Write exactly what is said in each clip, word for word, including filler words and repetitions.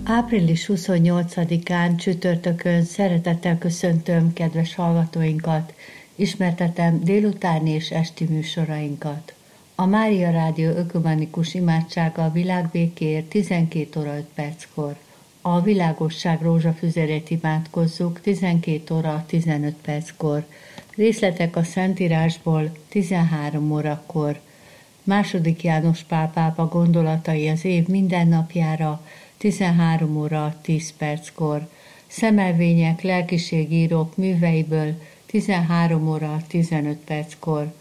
április huszonnyolcadikán csütörtökön szeretettel köszöntöm kedves hallgatóinkat, ismertetem délutáni és esti műsorainkat. A Mária Rádió ökumenikus imádsága a világbékéért tizenkét óra öt perckor. A világosság rózsafüzérét imádkozzuk tizenkét óra tizenöt perckor. Részletek a Szentírásból tizenhárom órakor. Második János Pál pápa gondolatai az év minden napjára tizenhárom óra tíz perckor. Szemelvények lelkiségírók műveiből tizenhárom óra tizenöt perckor.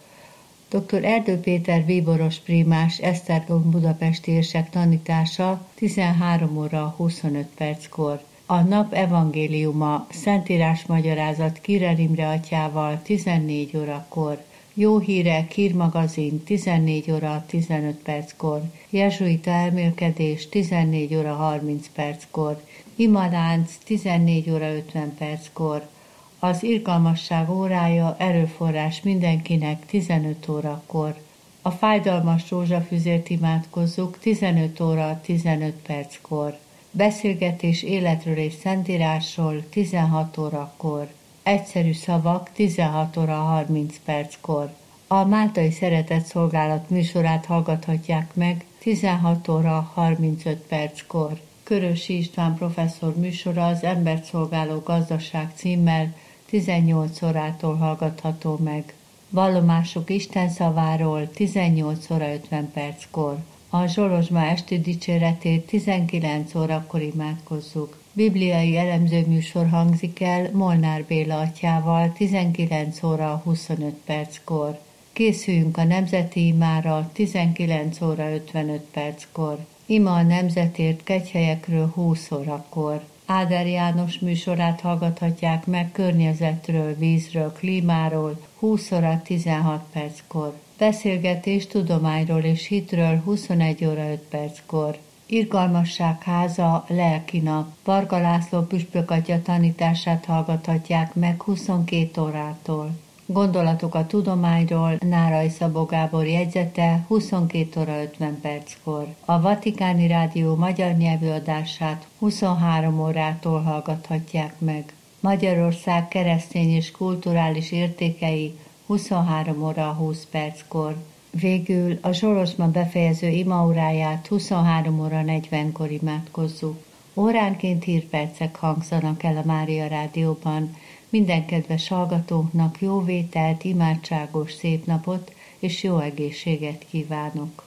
dr. Erdő Péter bíboros prímás Esztergom budapesti érsek tanítása tizenhárom óra huszonöt perckor. A nap evangéliuma Szentírás magyarázat Kirel Imre atyával tizennégy órakor. Jó hírek hírmagazin tizennégy óra tizenöt perckor. Jezsuita elmélkedés tizennégy óra harminc perckor. Imalánc tizennégy óra ötven perckor. Az irgalmasság órája erőforrás mindenkinek tizenöt órakor. A fájdalmas rózsafüzért imádkozzuk tizenöt óra tizenöt perckor. Beszélgetés életről és Szentírásról tizenhat órakor. Egyszerű szavak tizenhat óra harminc perckor. A Máltai Szeretett Szolgálat műsorát hallgathatják meg tizenhat óra harmincöt perckor. Körösi István professzor műsora az Embert szolgáló gazdaság címmel tizennyolc órától hallgatható meg. Vallomások Isten szaváról tizennyolc óra ötven perckor. A Zsolozsma esti dicséretét tizenkilenc órakor imádkozzuk. Bibliai elemző műsor hangzik el Molnár Béla atyával tizenkilenc óra huszonöt perckor. Készüljünk a nemzeti imára tizenkilenc óra ötvenöt perckor. Ima a nemzetért kegyhelyekről húsz órakor. Áder János műsorát hallgathatják meg környezetről, vízről, klímáról húsz óra tizenhat perckor. Beszélgetés tudományról és hitről huszonegy óra öt perckor. Irgalmasság háza, lelki nap. Varga László püspök atya tanítását hallgathatják meg huszonkét órától. Gondolatok a tudományról, Nárai Szabó Gábor jegyzete huszonkét óra ötven perckor. A Vatikáni Rádió magyar nyelvű adását huszonhárom órától hallgathatják meg. Magyarország keresztény és kulturális értékei huszonhárom óra húsz perckor. Végül a Zsolozsma befejező imaóráját huszonhárom óra negyvenkor imádkozzuk. Óránként hírpercek hangzanak el a Mária Rádióban. Minden kedves hallgatónknak jó vételt, imádságos szép napot és jó egészséget kívánok!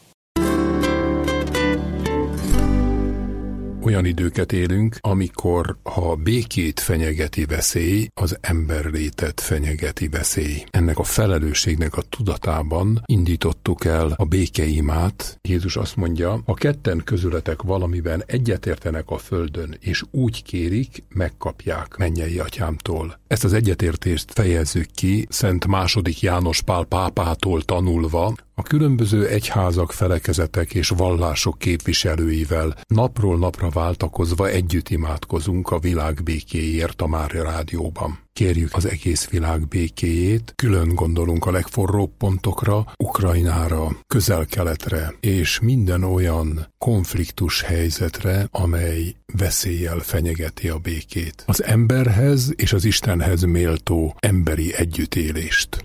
Olyan időket élünk, amikor ha békét fenyegeti veszély, az emberlétet fenyegeti veszély. Ennek a felelősségnek a tudatában indítottuk el a békeimát. Jézus azt mondja, ha ketten közületek valamiben egyetértenek a földön, és úgy kérik, megkapják mennyei atyámtól. Ezt az egyetértést fejezzük ki Szent második János Pál pápától tanulva, a különböző egyházak, felekezetek és vallások képviselőivel napról napra váltakozva együtt imádkozunk a világ békéért a Mária Rádióban. Kérjük az egész világ békéjét, külön gondolunk a legforróbb pontokra, Ukrajnára, Közel-Keletre és minden olyan konfliktus helyzetre, amely veszéllyel fenyegeti a békét. Az emberhez és az Istenhez méltó emberi együttélést.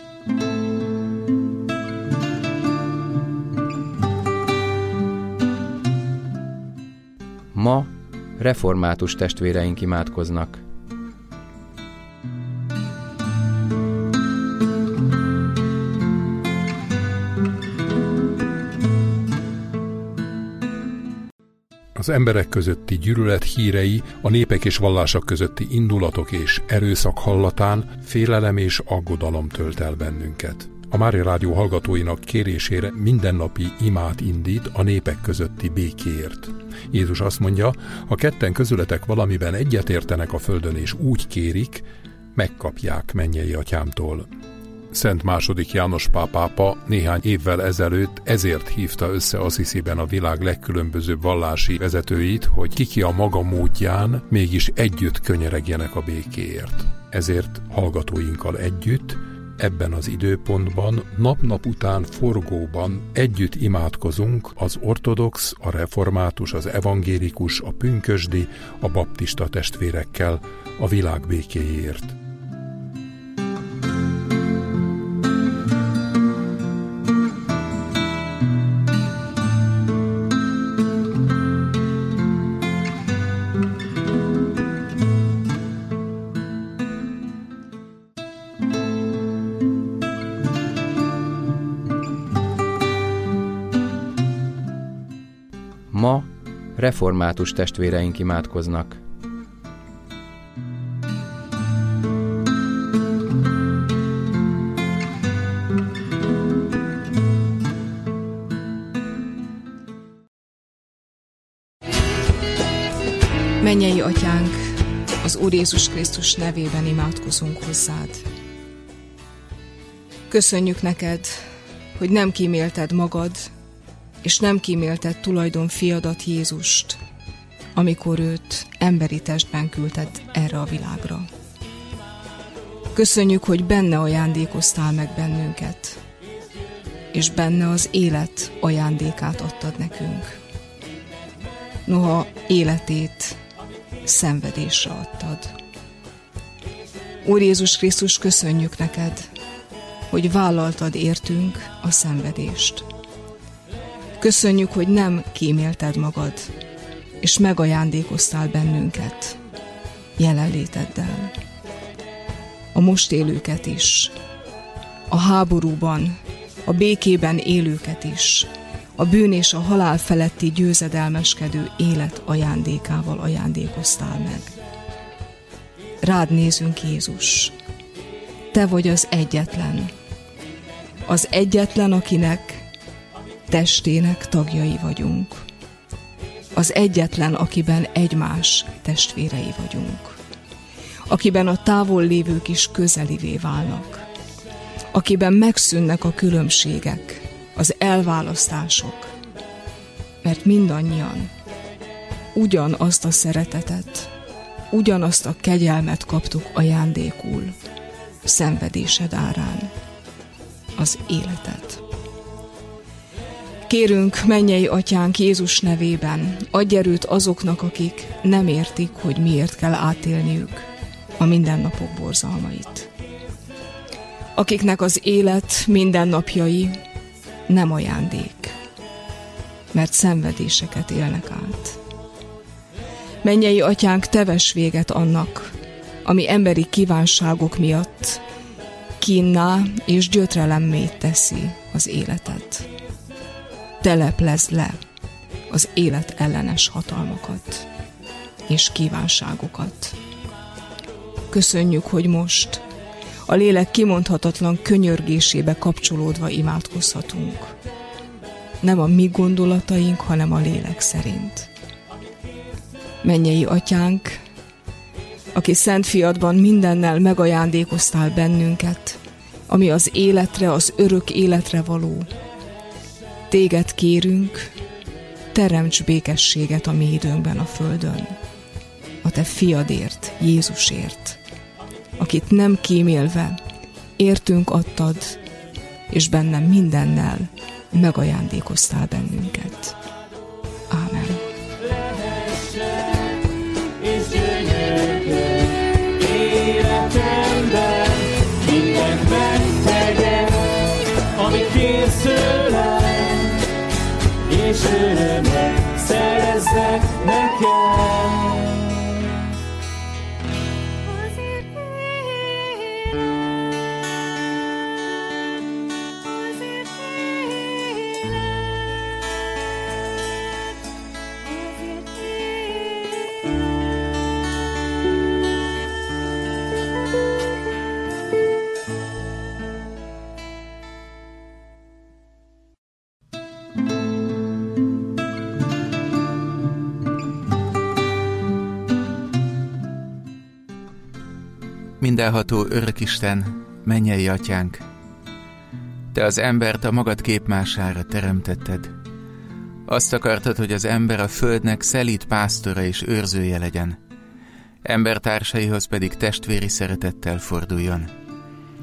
Ma református testvéreink imádkoznak. Az emberek közötti gyűlölet hírei, a népek és vallások közötti indulatok és erőszak hallatán félelem és aggodalom tölt el bennünket. A Mária Rádió hallgatóinak kérésére mindennapi imát indít a népek közötti békéért. Jézus azt mondja, ha ketten közületek valamiben egyetértenek a földön és úgy kérik, megkapják mennyei atyámtól. Szent második János Pál pápa néhány évvel ezelőtt ezért hívta össze Assisiben a világ legkülönbözőbb vallási vezetőit, hogy kiki a maga módján mégis együtt könyeregjenek a békéért. Ezért hallgatóinkkal együtt ebben az időpontban nap-nap után forgóban együtt imádkozunk az ortodox, a református, az evangélikus, a pünkösdi, a baptista testvérekkel a világ békéjéért. Ma református testvéreink imádkoznak. Mennyei Atyánk, az Úr Jézus Krisztus nevében imádkozunk hozzád. Köszönjük neked, hogy nem kímélted magad, és nem kímélted tulajdon fiadat Jézust, amikor őt emberi testben küldted erre a világra. Köszönjük, hogy benne ajándékoztál meg bennünket, és benne az élet ajándékát adtad nekünk. Noha életét szenvedésre adtad. Úr Jézus Krisztus, köszönjük neked, hogy vállaltad értünk a szenvedést. Köszönjük, hogy nem kímélted magad, és megajándékoztál bennünket jelenléteddel. A most élőket is, a háborúban, a békében élőket is, a bűn és a halál feletti győzedelmeskedő élet ajándékával ajándékoztál meg. Rád nézünk, Jézus. Te vagy az egyetlen. Az egyetlen, akinek testének tagjai vagyunk. Az egyetlen, akiben egymás testvérei vagyunk. Akiben a távol lévők is közelivé válnak. Akiben megszűnnek a különbségek, az elválasztások, mert mindannyian ugyanazt a szeretetet, ugyanazt a kegyelmet kaptuk ajándékul, szenvedésed árán, az életet. Kérünk, mennyei Atyánk, Jézus nevében, adj erőt azoknak, akik nem értik, hogy miért kell átélniük a mindennapok borzalmait. Akiknek az élet mindennapjai nem ajándék, mert szenvedéseket élnek át. Mennyei Atyánk, te vess véget annak, ami emberi kívánságok miatt kínná és gyötrelemmé teszi az életet. Teleplezd le az élet ellenes hatalmakat és kívánságokat. Köszönjük, hogy most a lélek kimondhatatlan könyörgésébe kapcsolódva imádkozhatunk. Nem a mi gondolataink, hanem a lélek szerint. Mennyei Atyánk, aki szent fiadban mindennel megajándékoztál bennünket, ami az életre, az örök életre való. Téged kérünk, teremts békességet a mi időnkben a földön. A te fiadért, Jézusért, akit nem kímélve értünk adtad, és bennem mindennel megajándékoztál bennünket. Ámen. Életemben mindent megtegyek, amit kérsz tőlem, és örömet szereznek nekem. Mindenható Örökisten, mennyei Atyánk, Te az embert a magad képmására teremtetted. Azt akartad, hogy az ember a földnek szelíd pásztora és őrzője legyen, embertársaihoz pedig testvéri szeretettel forduljon.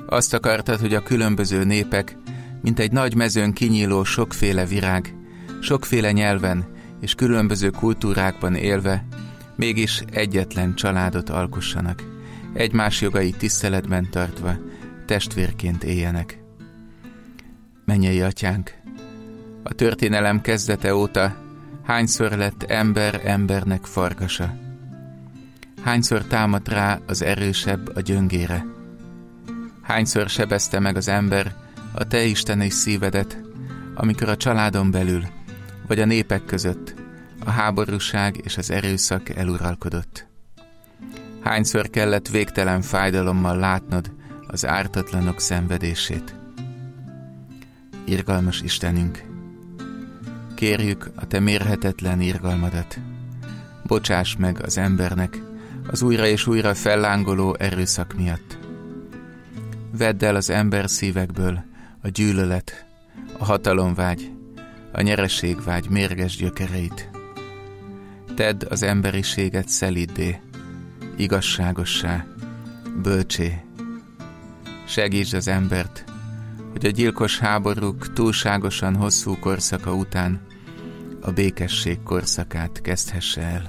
Azt akartad, hogy a különböző népek, mint egy nagy mezőn kinyíló sokféle virág, sokféle nyelven és különböző kultúrákban élve, mégis egyetlen családot alkossanak, egymás jogait tiszteletben tartva, testvérként éljenek. Mennyei Atyánk, a történelem kezdete óta hányszor lett ember embernek farkasa? Hányszor támadt rá az erősebb a gyöngére? Hányszor sebezte meg az ember a te isteni szívedet, amikor a családon belül, vagy a népek között a háborúság és az erőszak eluralkodott? Hányszor kellett végtelen fájdalommal látnod az ártatlanok szenvedését? Irgalmas Istenünk, kérjük a te mérhetetlen irgalmadat. Bocsáss meg az embernek az újra és újra fellángoló erőszak miatt. Vedd el az ember szívekből a gyűlölet, a hatalomvágy, a nyereségvágy mérges gyökereit. Tedd az emberiséget szeliddé, igazságossá, bölcsé. Segítsd az embert, hogy a gyilkos háborúk túlságosan hosszú korszaka után a békesség korszakát kezdhesse el.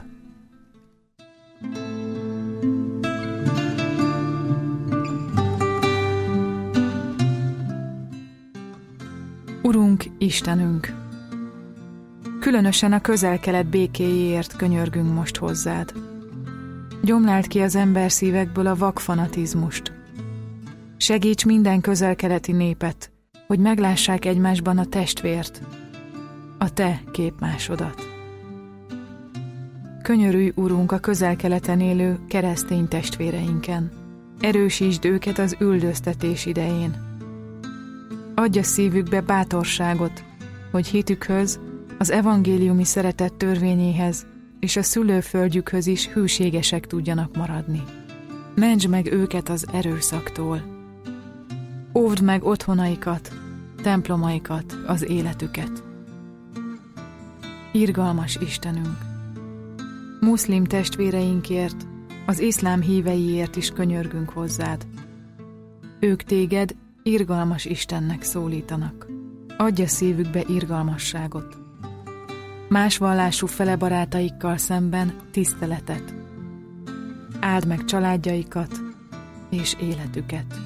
Urunk, Istenünk! Különösen a közel-kelet békéjéért könyörgünk most hozzád. Gyomláld ki az ember szívekből a vakfanatizmust. Segíts minden közel-keleti népet, hogy meglássák egymásban a testvért, a te képmásodat. Könyörülj, Urunk, a közel-keleten élő keresztény testvéreinken. Erősítsd őket az üldöztetés idején. Adj a szívükbe bátorságot, hogy hitükhöz, az evangéliumi szeretet törvényéhez és a szülőföldjükhöz is hűségesek tudjanak maradni. Mentsd meg őket az erőszaktól. Óvd meg otthonaikat, templomaikat, az életüket. Irgalmas Istenünk! Muszlim testvéreinkért, az iszlám híveiért is könyörgünk hozzád. Ők téged irgalmas Istennek szólítanak. Adj a szívükbe irgalmasságot. Más vallású fele barátaikkal szemben tiszteletet. Áld meg családjaikat és életüket.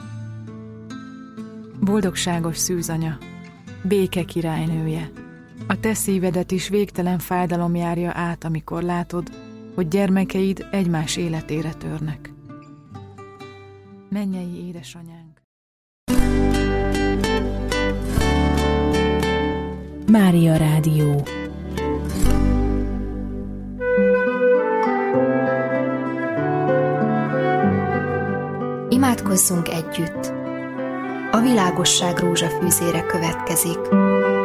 Boldogságos szűzanya, béke királynője, a te szívedet is végtelen fájdalom járja át, amikor látod, hogy gyermekeid egymás életére törnek. Mennyei édesanyánk! Mária Rádió. Imádkozzunk együtt! A világosság rózsafűzére következik.